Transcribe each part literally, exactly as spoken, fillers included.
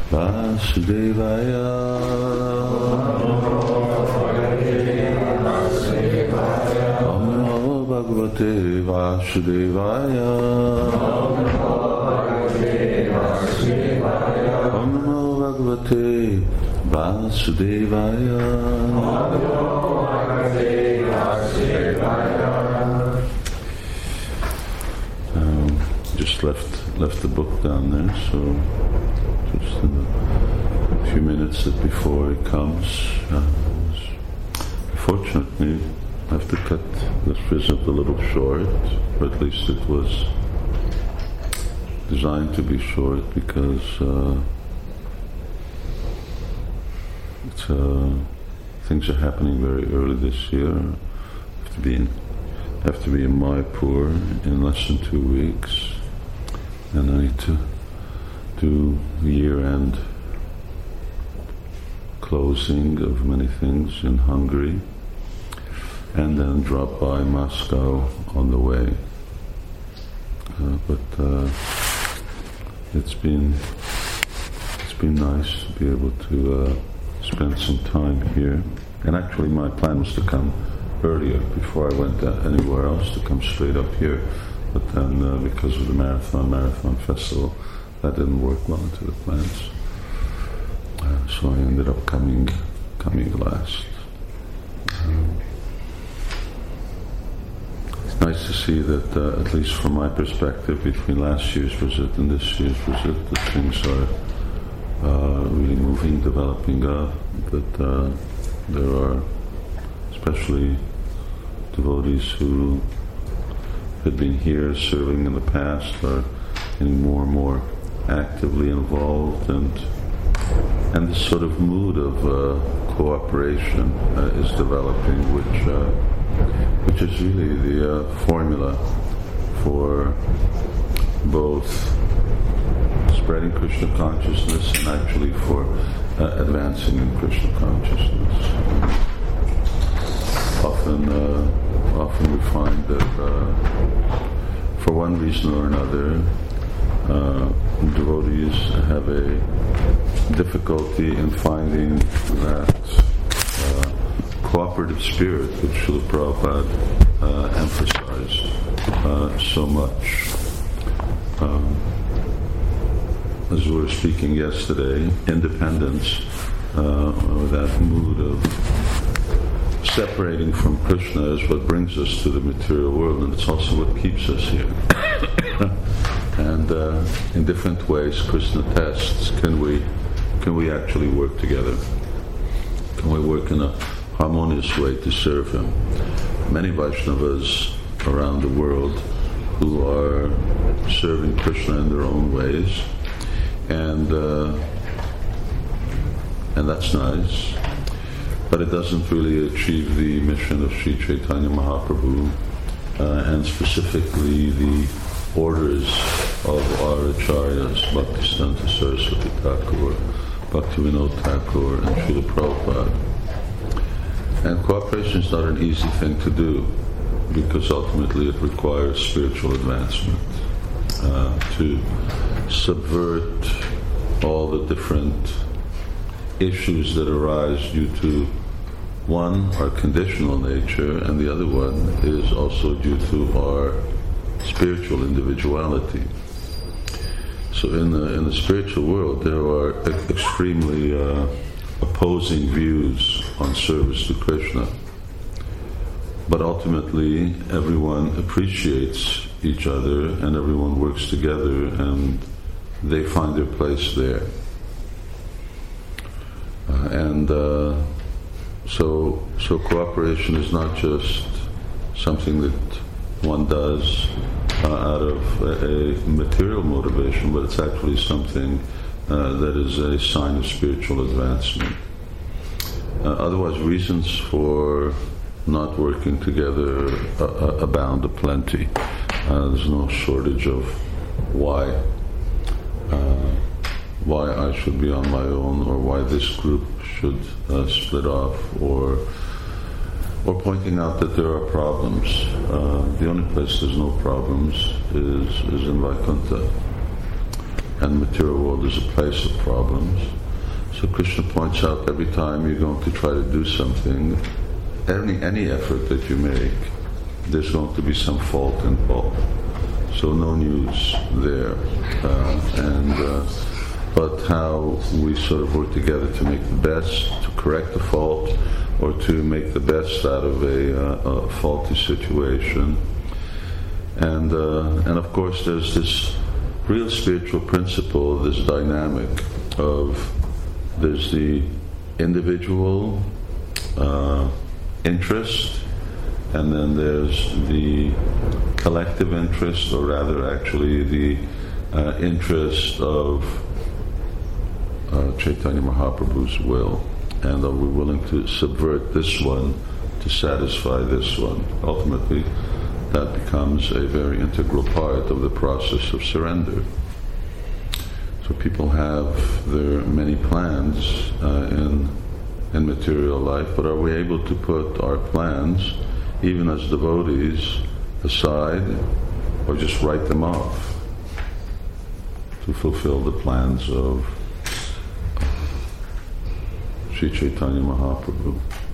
Vasudevaya. Om Namo Bhagavate Vasudevaya. Om Namo Bhagavate Vasudevaya. Um, just left left the book down there, so just in a few minutes before he comes. Uh, fortunately, I have to cut this visit a little short, or at least it was designed to be short because uh, it's, uh, things are happening very early this year. I have to be in, have to be in Mayapur in less than two weeks, and I need to do year-end closing of many things in Hungary, and then drop by Moscow on the way. Uh, but uh, it's been it's been nice to be able to uh, spend some time here. And actually, my plan was to come earlier before I went uh, anywhere else, to come straight up here. But then, uh, because of the marathon marathon festival, that didn't work well into the plans. Uh, so I ended up coming coming last. Um, Nice to see that, uh, at least from my perspective, between last year's visit and this year's visit, that things are uh, really moving, developing up, that uh, there are especially devotees who had been here serving in the past are getting more and more actively involved, and and this sort of mood of uh, cooperation uh, is developing, which uh, which is really the uh, formula for both spreading Krishna consciousness and actually for uh, advancing in Krishna consciousness. Often, uh, often we find that uh, for one reason or another, uh, devotees have a difficulty in finding that uh, cooperative spirit which Srila Prabhupada uh, emphasized uh, so much. Um, as we were speaking yesterday, independence, uh, or that mood of separating from Krishna is what brings us to the material world, and it's also what keeps us here. And uh, in different ways, Krishna tests, can we, can we actually work together? Can we work in a harmonious way to serve him? Many Vaishnavas around the world who are serving Krishna in their own ways, and uh, and that's nice, but it doesn't really achieve the mission of Sri Chaitanya Mahaprabhu, uh, and specifically the orders of our acharyas, Bhaktisiddhanta Saraswati Thakur, Bhaktivinoda Thakur, and Srila Prabhupada. And cooperation is not an easy thing to do, because ultimately it requires spiritual advancement, uh, to subvert all the different issues that arise due to, one, our conditional nature, and the other one is also due to our spiritual individuality. So in the in the spiritual world, there are e- extremely uh, opposing views on service to Krishna. But ultimately, everyone appreciates each other and everyone works together, and they find their place there. Uh, and uh, so, so cooperation is not just something that one does uh, out of a, a material motivation, but it's actually something uh, that is a sign of spiritual advancement. Uh, otherwise, reasons for not working together uh, uh, abound aplenty. Uh, there's no shortage of why uh, why I should be on my own, or why this group should uh, split off, or or pointing out that there are problems. Uh, the only place there's no problems is is in Vaikuntha. and the material world is a place of problems. So Krishna points out every time you're going to try to do something, any, any effort that you make, there's going to be some fault involved. So no news there. Uh, and uh, but how we sort of work together to make the best, to correct the fault, or to make the best out of a, uh, a faulty situation. And uh, and of course there's this real spiritual principle, this dynamic of there's the individual uh, interest, and then there's the collective interest, or rather actually the uh, interest of uh, Chaitanya Mahaprabhu's will. And are we willing to subvert this one to satisfy this one? Ultimately, that becomes a very integral part of the process of surrender. So people have their many plans uh, in in material life, but are we able to put our plans, even as devotees, aside, or just write them off to fulfill the plans of Sri Chaitanya Mahaprabhu?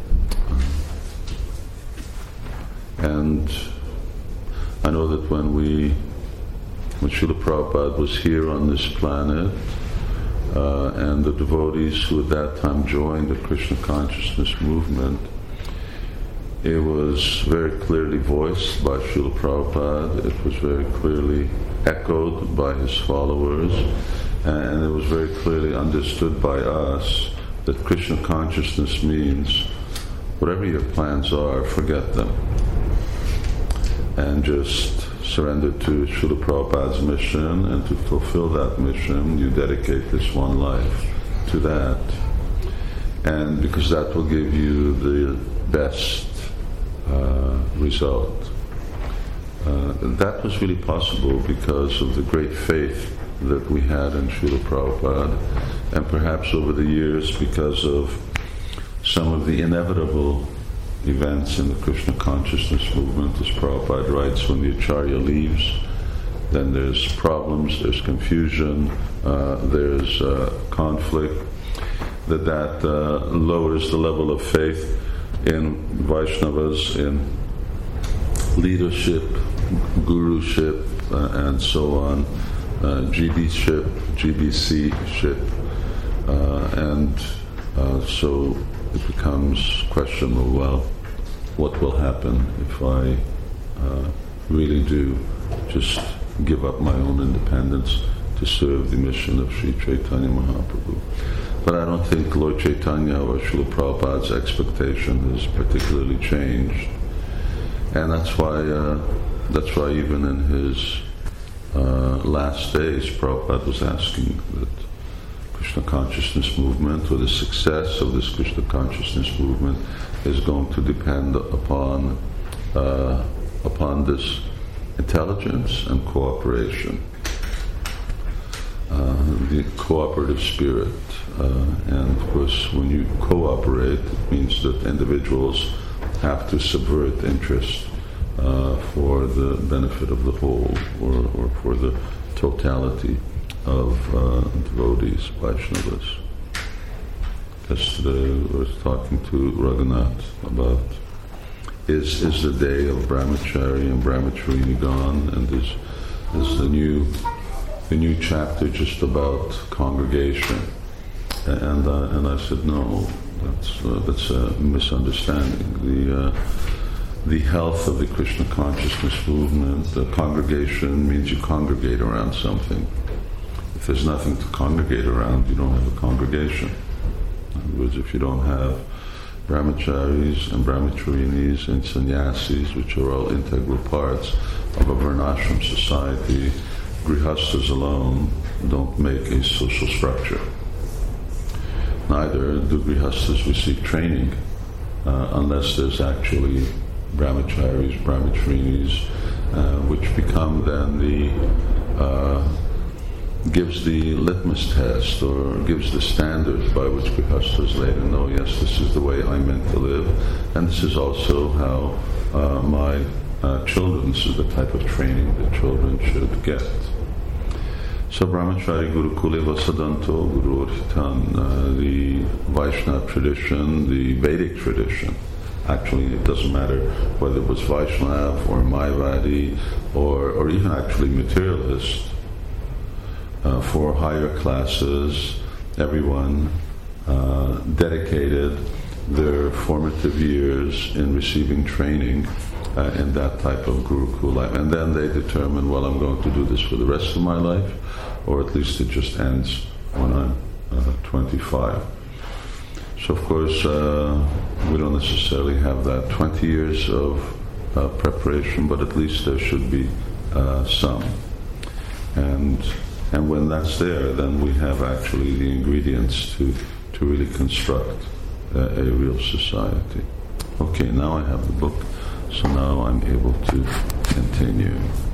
And I know that when we, when Srila Prabhupada was here on this planet, uh, and the devotees who at that time joined the Krishna consciousness movement, it was very clearly voiced by Srila Prabhupada, it was very clearly echoed by his followers, and it was very clearly understood by us that Krishna consciousness means whatever your plans are, forget them, and just surrender to Srila Prabhupada's mission, and to fulfill that mission, you dedicate this one life to that. And because that will give you the best uh, result. Uh, that was really possible because of the great faith that we had in Srila Prabhupada, and perhaps over the years because of some of the inevitable events in the Krishna consciousness movement. As Prabhupada writes, when the Acharya leaves, then there's problems, there's confusion, uh, there's uh, conflict, that that uh, lowers the level of faith in Vaishnavas, in leadership, guruship, uh, and so on, uh, G B-ship, G B C-ship, uh, and uh, so it becomes questionable, well, what will happen if I uh, really do just give up my own independence to serve the mission of Sri Chaitanya Mahaprabhu? But I don't think Lord Chaitanya or Srila Prabhupada's expectation has particularly changed. And that's why uh, that's why even in his uh, last days, Prabhupada was asking that Krishna consciousness movement, or the success of this Krishna consciousness movement, is going to depend upon uh, upon this intelligence and cooperation, uh, the cooperative spirit. Uh, and of course, when you cooperate, it means that individuals have to subvert interest uh, for the benefit of the whole, or, or for the totality of uh, devotees, Vaishnavas. Yesterday I was talking to Raghunath about is is the day of Brahmachari and Brahmacharini gone, and is is the new the new chapter just about congregation, and uh, and I said no, that's uh, that's a misunderstanding. The uh, the health of the Krishna consciousness movement, the congregation means you congregate around something. If there's nothing to congregate around, you don't have a congregation. In other words, if you don't have brahmacharis and brahmacharinis and sannyasis, which are all integral parts of a varnashram society, grihasthas alone don't make a social structure. Neither do grihasthas receive training uh, unless there's actually brahmacharis, brahmacharinis, uh, which become then the uh, gives the litmus test, or gives the standards by which grihasthas later know, yes, this is the way I'm meant to live, and this is also how uh, my uh, children, this is the type of training that children should get. So Brahmachari Gurukule Vasadanto Guru Orhitan, uh, the Vaishnava tradition, the Vedic tradition. Actually, it doesn't matter whether it was Vaishnava or Mayavadi or, or even actually materialist. Uh, for higher classes, everyone uh, dedicated their formative years in receiving training uh, in that type of Gurukul life. And then they determine, well, I'm going to do this for the rest of my life, or at least it just ends when I'm uh, twenty-five. So of course, uh, we don't necessarily have that twenty years of uh, preparation, but at least there should be uh, some. And and when that's there, then we have actually the ingredients to, to really construct uh, a real society. Okay, now I have the book, so now I'm able to continue.